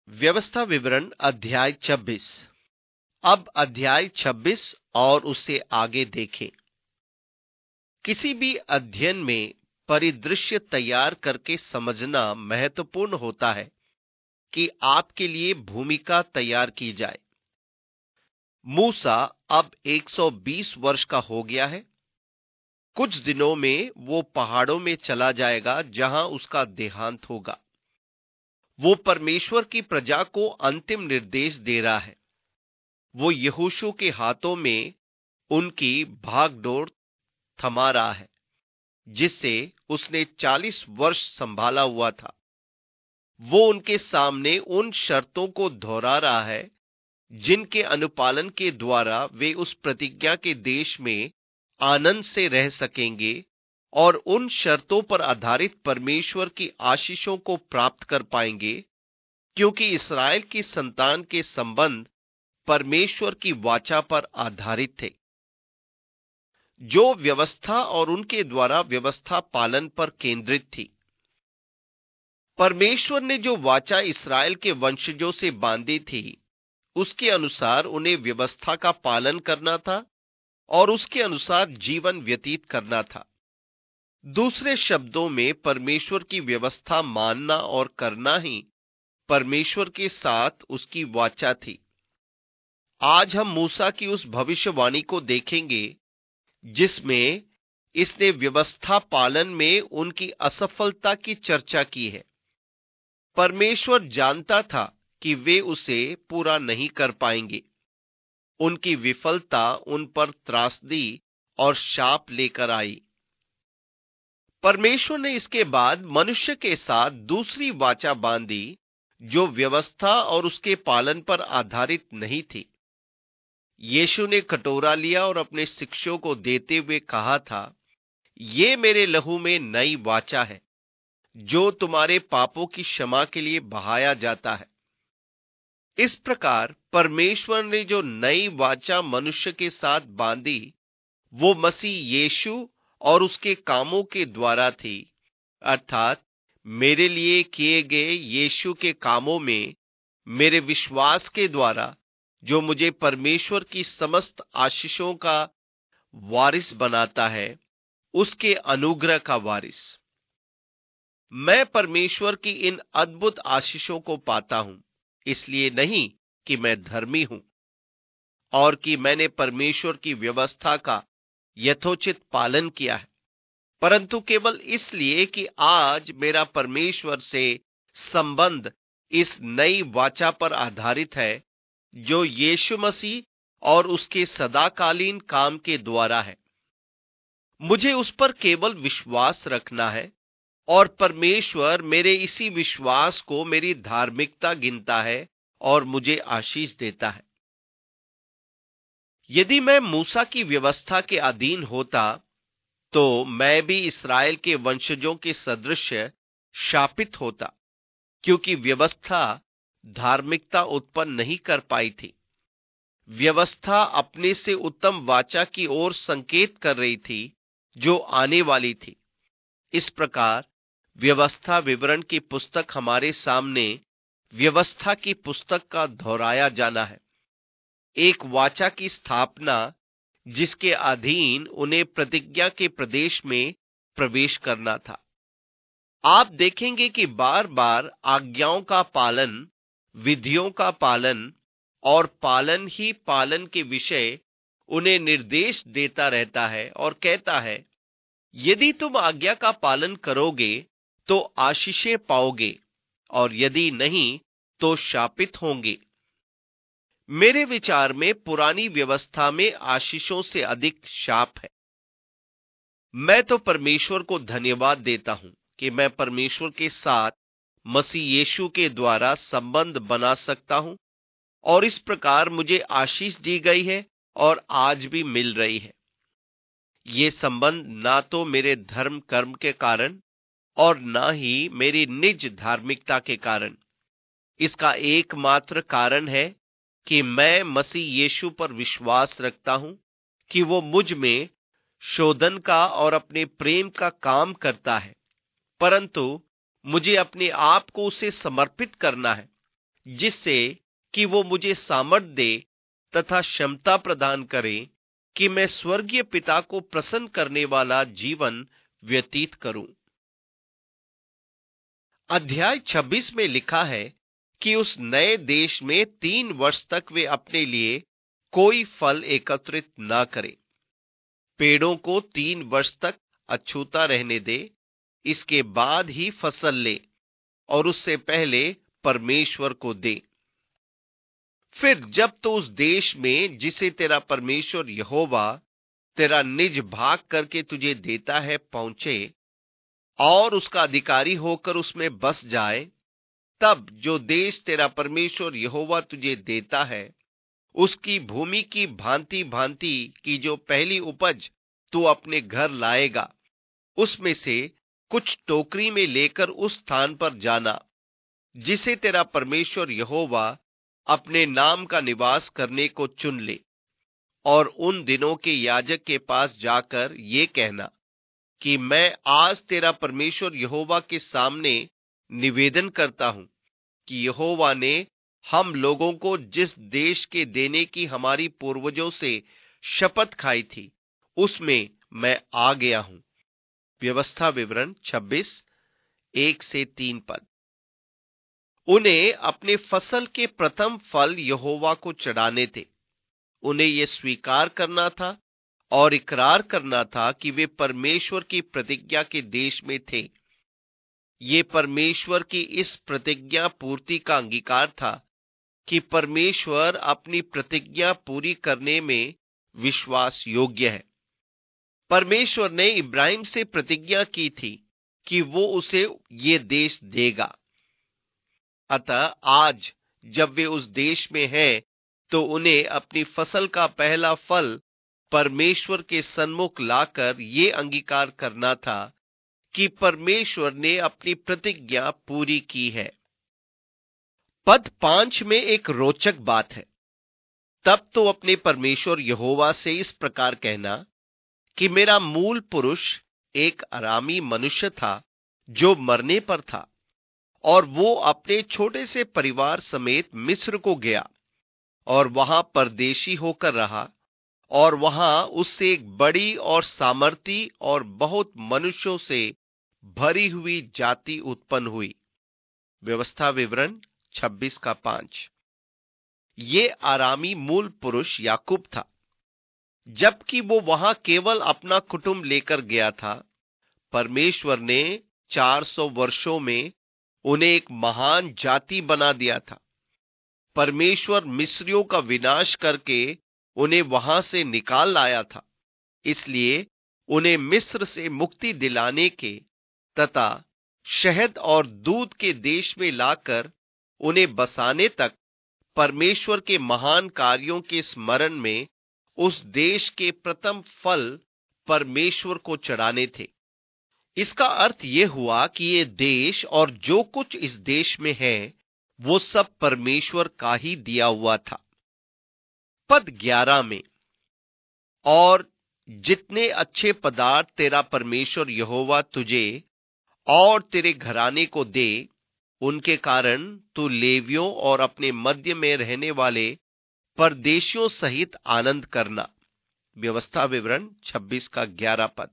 व्यवस्था विवरण अध्याय 26। अब अध्याय 26 और उससे आगे देखें। किसी भी अध्ययन में परिदृश्य तैयार करके समझना महत्वपूर्ण होता है कि आपके लिए भूमिका तैयार की जाए। मूसा अब 120 वर्ष का हो गया है। कुछ दिनों में वो पहाड़ों में चला जाएगा जहां उसका देहांत होगा। वो परमेश्वर की प्रजा को अंतिम निर्देश दे रहा है। वो यहोशू के हाथों में उनकी भागदौड़ थमा रहा है, जिससे उसने 40 वर्ष संभाला हुआ था। वो उनके सामने उन शर्तों को दोहरा रहा है जिनके अनुपालन के द्वारा वे उस प्रतिज्ञा के देश में आनंद से रह सकेंगे और उन शर्तों पर आधारित परमेश्वर की आशीषों को प्राप्त कर पाएंगे, क्योंकि इस्राएल की संतान के संबंध परमेश्वर की वाचा पर आधारित थे, जो व्यवस्था और उनके द्वारा व्यवस्था पालन पर केंद्रित थी। परमेश्वर ने जो वाचा इस्राएल के वंशजों से बांधी थी, उसके अनुसार उन्हें व्यवस्था का पालन करना था और उसके अनुसार जीवन व्यतीत करना था। दूसरे शब्दों में, परमेश्वर की व्यवस्था मानना और करना ही परमेश्वर के साथ उसकी वाचा थी। आज हम मूसा की उस भविष्यवाणी को देखेंगे जिसमें इसने व्यवस्था पालन में उनकी असफलता की चर्चा की है। परमेश्वर जानता था कि वे उसे पूरा नहीं कर पाएंगे। उनकी विफलता उन पर त्रासदी और शाप लेकर आई। परमेश्वर ने इसके बाद मनुष्य के साथ दूसरी वाचा बांधी, जो व्यवस्था और उसके पालन पर आधारित नहीं थी। यीशु ने कटोरा लिया और अपने शिष्यों को देते हुए कहा था, ये मेरे लहू में नई वाचा है, जो तुम्हारे पापों की क्षमा के लिए बहाया जाता है। इस प्रकार परमेश्वर ने जो नई वाचा मनुष्य के साथ बांधी, वो मसीह यीशु और उसके कामों के द्वारा थी, अर्थात मेरे लिए किए गए यीशु के कामों में मेरे विश्वास के द्वारा, जो मुझे परमेश्वर की समस्त आशीषों का वारिस बनाता है, उसके अनुग्रह का वारिस। मैं परमेश्वर की इन अद्भुत आशीषों को पाता हूं, इसलिए नहीं कि मैं धर्मी हूं और कि मैंने परमेश्वर की व्यवस्था का यथोचित पालन किया है, परंतु केवल इसलिए कि आज मेरा परमेश्वर से संबंध इस नई वाचा पर आधारित है, जो यीशु मसीह और उसके सदाकालीन काम के द्वारा है। मुझे उस पर केवल विश्वास रखना है और परमेश्वर मेरे इसी विश्वास को मेरी धार्मिकता गिनता है और मुझे आशीष देता है। यदि मैं मूसा की व्यवस्था के अधीन होता, तो मैं भी इस्राएल के वंशजों के सदृश शापित होता, क्योंकि व्यवस्था धार्मिकता उत्पन्न नहीं कर पाई थी। व्यवस्था अपने से उत्तम वाचा की ओर संकेत कर रही थी, जो आने वाली थी। इस प्रकार व्यवस्था विवरण की पुस्तक हमारे सामने व्यवस्था की पुस्तक का दोहराया जाना है। एक वाचा की स्थापना जिसके अधीन उन्हें प्रतिज्ञा के प्रदेश में प्रवेश करना था। आप देखेंगे कि बार बार आज्ञाओं का पालन, विधियों का पालन और पालन ही पालन के विषय उन्हें निर्देश देता रहता है और कहता है, यदि तुम आज्ञा का पालन करोगे तो आशीषें पाओगे और यदि नहीं तो शापित होंगे। मेरे विचार में पुरानी व्यवस्था में आशीषों से अधिक शाप है। मैं तो परमेश्वर को धन्यवाद देता हूं कि मैं परमेश्वर के साथ मसीह यीशु के द्वारा संबंध बना सकता हूं और इस प्रकार मुझे आशीष दी गई है और आज भी मिल रही है। ये संबंध ना तो मेरे धर्म कर्म के कारण और ना ही मेरी निज धार्मिकता के कारण। इसका एकमात्र कारण है कि मैं मसीह यीशु पर विश्वास रखता हूं कि वो मुझ में शोधन का और अपने प्रेम का काम करता है, परंतु मुझे अपने आप को उसे समर्पित करना है, जिससे कि वो मुझे सामर्थ्य दे तथा क्षमता प्रदान करे कि मैं स्वर्गीय पिता को प्रसन्न करने वाला जीवन व्यतीत करूं। अध्याय 26 में लिखा है कि उस नए देश में 3 वर्ष तक वे अपने लिए कोई फल एकत्रित ना करें। पेड़ों को 3 वर्ष तक अछूता रहने दे, इसके बाद ही फसल ले और उससे पहले परमेश्वर को दे। फिर जब तो उस देश में जिसे तेरा परमेश्वर यहोवा तेरा निज भाग करके तुझे देता है पहुंचे और उसका अधिकारी होकर उसमें बस जाए, तब जो देश तेरा परमेश्वर यहोवा तुझे देता है उसकी भूमि की भांति भांति की जो पहली उपज तू अपने घर लाएगा, उसमें से कुछ टोकरी में लेकर उस स्थान पर जाना जिसे तेरा परमेश्वर यहोवा अपने नाम का निवास करने को चुन ले, और उन दिनों के याजक के पास जाकर ये कहना कि मैं आज तेरा परमेश्वर यहोवा के सामने निवेदन करता हूं कि यहोवा ने हम लोगों को जिस देश के देने की हमारी पूर्वजों से शपथ खाई थी उसमें मैं आ गया हूं। व्यवस्था विवरण 26 1 से 3 पद। उन्हें अपने फसल के प्रथम फल यहोवा को चढ़ाने थे। उन्हें यह स्वीकार करना था और इकरार करना था कि वे परमेश्वर की प्रतिज्ञा के देश में थे। ये परमेश्वर की इस प्रतिज्ञा पूर्ति का अंगीकार था कि परमेश्वर अपनी प्रतिज्ञा पूरी करने में विश्वास योग्य है। परमेश्वर ने इब्राहिम से प्रतिज्ञा की थी कि वो उसे ये देश देगा। अतः आज जब वे उस देश में हैं, तो उन्हें अपनी फसल का पहला फल परमेश्वर के सन्मुख लाकर ये अंगीकार करना था कि परमेश्वर ने अपनी प्रतिज्ञा पूरी की है। पद 5 में एक रोचक बात है। तब तो अपने परमेश्वर यहोवा से इस प्रकार कहना कि मेरा मूल पुरुष एक अरामी मनुष्य था जो मरने पर था, और वो अपने छोटे से परिवार समेत मिस्र को गया और वहां परदेशी होकर रहा, और वहां उससे एक बड़ी और सामर्थी और बहुत मनुष्यों से भरी हुई जाति उत्पन्न हुई। व्यवस्था विवरण 26 का 5। ये आरामी मूल पुरुष याकूब था। जबकि वो वहां केवल अपना कुटुंब लेकर गया था, परमेश्वर ने 400 वर्षों में उन्हें एक महान जाति बना दिया था। परमेश्वर मिस्रियों का विनाश करके उन्हें वहां से निकाल लाया था, इसलिए उन्हें मिस्र से मुक्ति दिलाने के तथा शहद और दूध के देश में लाकर उन्हें बसाने तक परमेश्वर के महान कार्यों के स्मरण में उस देश के प्रथम फल परमेश्वर को चढ़ाने थे। इसका अर्थ यह हुआ कि ये देश और जो कुछ इस देश में है वो सब परमेश्वर का ही दिया हुआ था। पद 11 में, और जितने अच्छे पदार्थ तेरा परमेश्वर यहोवा तुझे और तेरे घराने को दे, उनके कारण तू लेवियों और अपने मध्य में रहने वाले परदेशियों सहित आनंद करना। व्यवस्था विवरण 26 का 11 पद।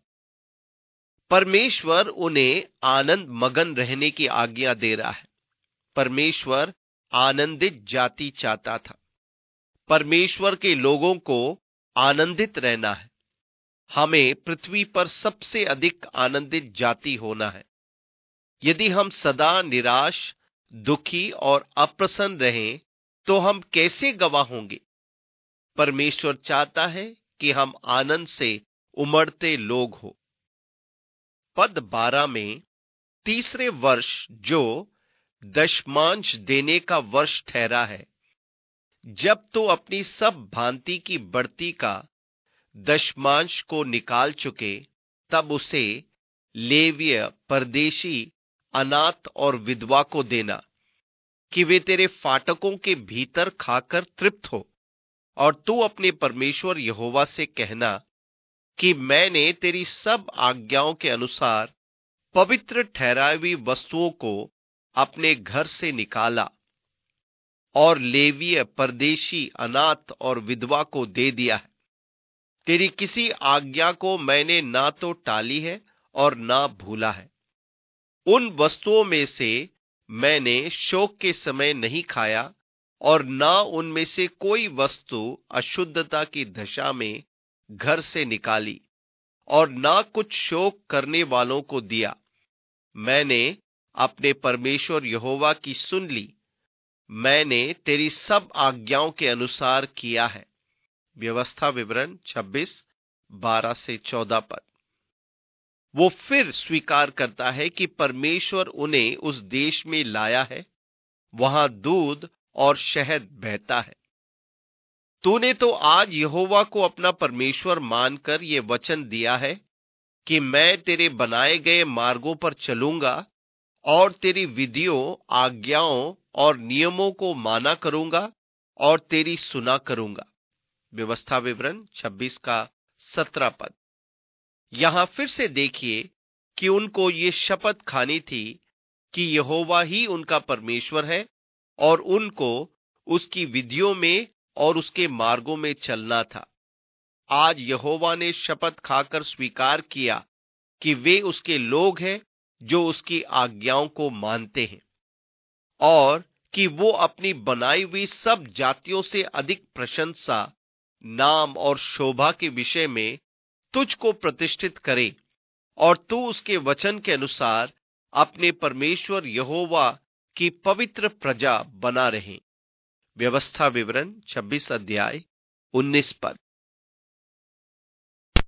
परमेश्वर उन्हें आनंद मगन रहने की आज्ञा दे रहा है। परमेश्वर आनंदित जाति चाहता था। परमेश्वर के लोगों को आनंदित रहना है। हमें पृथ्वी पर सबसे अधिक आनंदित जाति होना है। यदि हम सदा निराश, दुखी और अप्रसन्न रहें तो हम कैसे गवाह होंगे? परमेश्वर चाहता है कि हम आनंद से उमड़ते लोग हो। पद 12 में, तीसरे वर्ष जो दशमांश देने का वर्ष ठहरा है, जब तो अपनी सब भांति की बढ़ती का दशमांश को निकाल चुके, तब उसे लेवीय, परदेशी, अनाथ और विधवा को देना कि वे तेरे फाटकों के भीतर खाकर तृप्त हो। और तू अपने परमेश्वर यहोवा से कहना कि मैंने तेरी सब आज्ञाओं के अनुसार पवित्र ठहराई हुई वस्तुओं को अपने घर से निकाला। और लेवीय, परदेशी, अनाथ और विधवा को दे दिया है। तेरी किसी आज्ञा को मैंने ना तो टाली है और ना भूला है। उन वस्तुओं में से मैंने शोक के समय नहीं खाया और ना उनमें से कोई वस्तु अशुद्धता की दशा में घर से निकाली और ना कुछ शोक करने वालों को दिया। मैंने अपने परमेश्वर यहोवा की सुन ली। मैंने तेरी सब आज्ञाओं के अनुसार किया है। व्यवस्था विवरण 26:12-14 पद। वो फिर स्वीकार करता है कि परमेश्वर उन्हें उस देश में लाया है, वहां दूध और शहद बहता है। तूने तो आज यहोवा को अपना परमेश्वर मानकर ये वचन दिया है कि मैं तेरे बनाए गए मार्गों पर चलूंगा और तेरी विधियों, आज्ञाओं और नियमों को माना करूंगा और तेरी सुना करूंगा। व्यवस्था विवरण 26 का 17 पद। यहां फिर से देखिए कि उनको ये शपथ खानी थी कि यहोवा ही उनका परमेश्वर है और उनको उसकी विधियों में और उसके मार्गों में चलना था। आज यहोवा ने शपथ खाकर स्वीकार किया कि वे उसके लोग हैं जो उसकी आज्ञाओं को मानते हैं और कि वो अपनी बनाई हुई सब जातियों से अधिक प्रशंसा, नाम और शोभा के विषय में तुझको प्रतिष्ठित करे और तू उसके वचन के अनुसार अपने परमेश्वर यहोवा की पवित्र प्रजा बना रहे। व्यवस्था विवरण 26 अध्याय 19 पद।